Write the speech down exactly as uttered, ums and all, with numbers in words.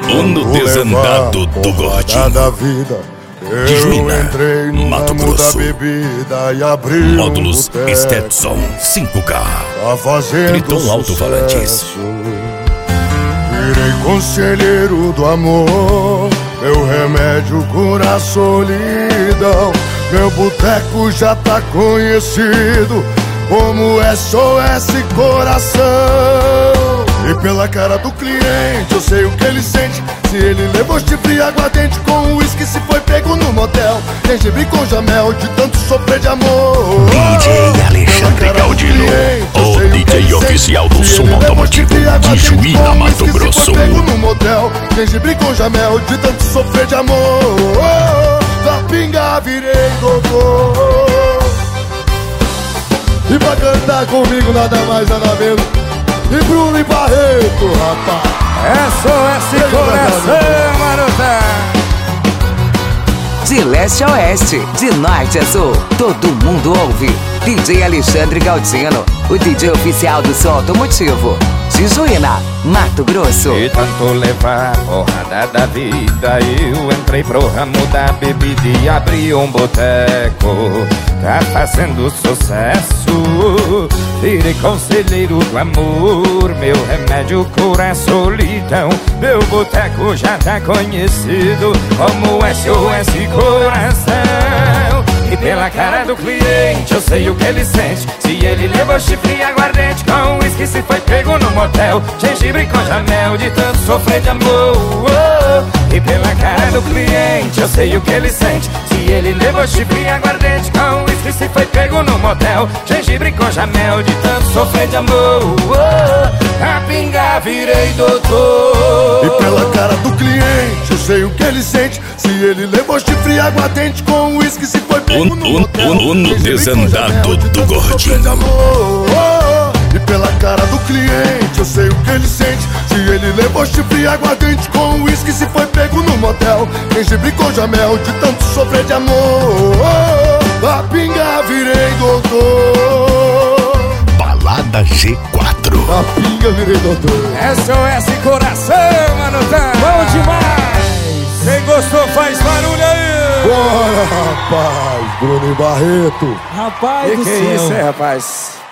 No desandado do gordinho da vida, de eu Juína, entrei no Mato ramo da Grosso. bebida e abri Módulos um boteco. Stetson cinco K. Tá fazendo Triton Alto-Falantes. sucesso. Virei conselheiro do amor, meu remédio cura a solidão. Meu boteco já tá conhecido como S O S Coração. E pela cara do cliente eu sei o que ele sente. Se ele levou chifre e aguardente com uísque, se foi pego no motel, gengibre com jamel, de tanto sofrer de amor. D J Alexandre Galdino, o D J oficial do som automotivo de Juína, Mato Grosso. Se foi pego no motel, gengibre com jamel, de tanto sofrer de amor. Da pinga virei doutor. E pra cantar comigo nada mais nada menos e Bruno e Barreto, rapaz. S O S Coração, marota. De leste a oeste, de norte a sul, todo mundo ouve. D J Alexandre Galdino, o D J oficial do som automotivo de Juína, Mato Grosso. E tanto levar a porrada da vida, eu entrei pro ramo da bebida e abri um boteco. Tá fazendo sucesso, virei conselheiro do amor, meu remédio cura a solidão. Meu boteco já tá conhecido como S O S Coração. E pela cara do cliente eu sei o que ele sente. Se ele levou chifre e aguardente com uísque, se foi pego no motel, gengibre com jamel, de tanto sofrer de amor. E pela cara do cliente eu sei o que ele sente. Se ele levou chifre e aguardente com uísque, se foi pego no motel, gengibre com jamel, de tanto sofrer de amor. A pinga virei doutor. E pela cara do cliente eu sei o que ele sente. Se ele levou chifre e aguardente com uísque, se foi pego no motel, O no desandado do gordinho. E pela cara do cliente eu sei o que ele sente. Se ele levou chifre e aguardente com uísque, se foi pego no motel, gengibre com jamel, de tanto sofrer de amor. A pinga virei doutor. Balada G quatro. A pinga virei doutor. S O S Coração, marota. Bom demais. Quem gostou faz barulho aí. Bora, rapaz, Bruno e Barreto. Rapaz Que do que céu. é isso aí, rapaz?